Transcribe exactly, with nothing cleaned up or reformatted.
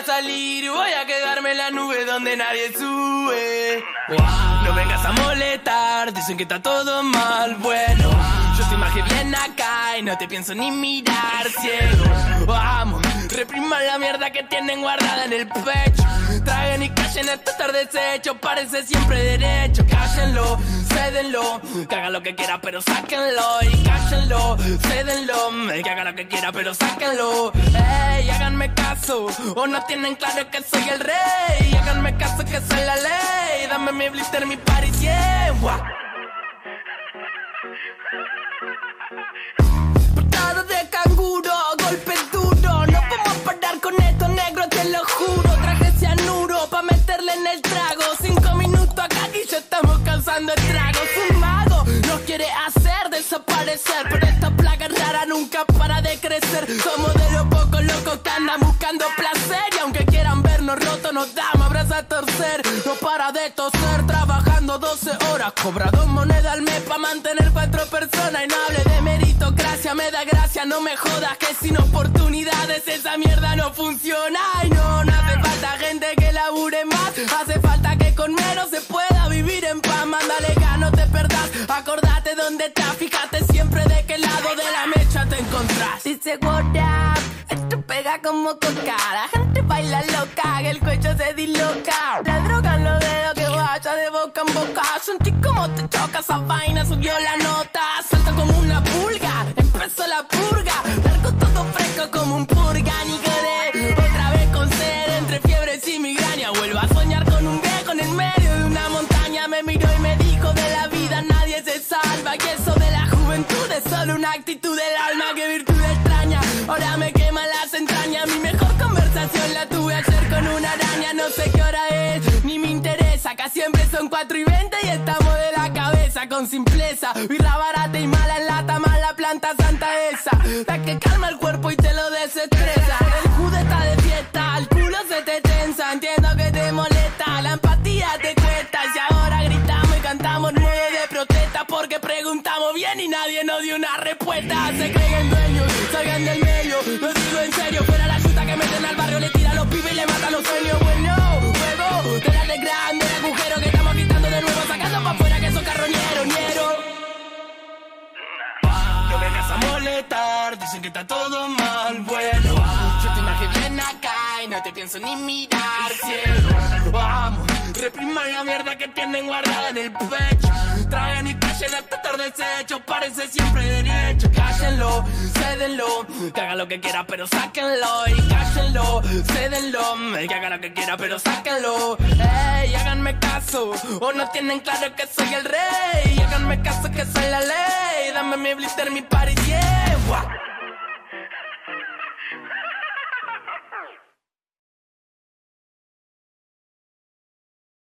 salir, voy a quedarme en la nube donde nadie sube. No vengas a molestar, dicen que está todo mal, bueno. Yo estoy más que bien acá y no te pienso ni mirar, ciego. Vamos, repriman la mierda que tienen guardada en el pecho. Traguen y callen esto estar deshecho, parece siempre derecho. Cállenlo, cédenlo, que haga lo que quiera pero sáquenlo. Y cállenlo, cédenlo, que haga lo que quiera pero sáquenlo. Ey, háganme caso, o no tienen claro que soy el rey. Háganme caso que soy la ley, dame mi blister, mi party, yeah. Portada de canguro, golpe duro. No podemos parar con esto, negro, te lo juro. Traje cianuro pa' meterle en el trago. Cinco minutos acá y ya estamos causando estragos. Un mago nos quiere hacer desaparecer, pero esta plaga rara nunca para de crecer. Somos de los pocos locos que andan buscando placer, y aunque quieran vernos rotos nos damos abrazos a torcer. No para de toser, trabajando doce horas, cobra dos monedas al mes pa' mantener cuatro personas. Y no hable de meritocracia, me da gracia, no me jodas que sin oportunidades esa mierda no funciona. Y no, no hace falta gente que labure más, hace falta que con menos se pueda vivir en paz. Mándale gas, no te perdás, acordate dónde estás, fíjate siempre de qué lado de la mecha te encontrás. Dice what up, esto pega como coca, la gente baila loca, que el cuello se disloca. La droga en los dedos que vaya de boca en boca, sentí como te choca esa vaina, subió la nota. Salta como una pulga, empezó la purga, largo todo fresco como un purga, ni quedé. Otra vez con sed, entre fiebres y migraña, vuelvo a soñar con un viejo en el medio de una montaña. Me miró y me dijo de la vida nadie se salva, y eso de la juventud es solo una actitud del alma, que virtud extraña. Ahora me quema las entrañas, mi mejor conversación la tuve ayer con una araña. No sé qué hora es, ni me interesa, acá siempre son cuatro y veinte y estamos de la cabeza con simpleza. Birra barata y mala en lata, mala planta santa esa, la que calma el cuerpo y te lo desestresa. El judo está de fiesta, el culo se te tensa, entiendo que te molesta, la empatía te cuesta. Y ahora gritamos y cantamos nueve de protesta, porque preguntamos bien y nadie nos dio una respuesta. Se creen dueños, salgan del medio, lo digo en serio. Fuera la chuta que meten al barrio, le tiran los pibes y le matan los sueños. Bueno, juego, te das de grande el agujero que estamos quitando de nuevo, sacando pa' afuera que son carroñeros, ñero. No vengas a molestar, dicen que está todo mal, bueno. Yo te imagino bien acá y no te pienso ni mirar, ciego. Vamos, repriman la mierda que tienen guardada en el pecho. Traen y callen hasta estar deshecho, parece siempre derecho. Cállenlo, cédenlo, que haga lo que quiera pero sáquenlo. Y cállenlo, cédenlo, que haga lo que quiera pero sáquenlo. Ey, háganme caso, o no tienen claro que soy el rey. Háganme caso que soy la ley, dame mi blister, mi party, yeah.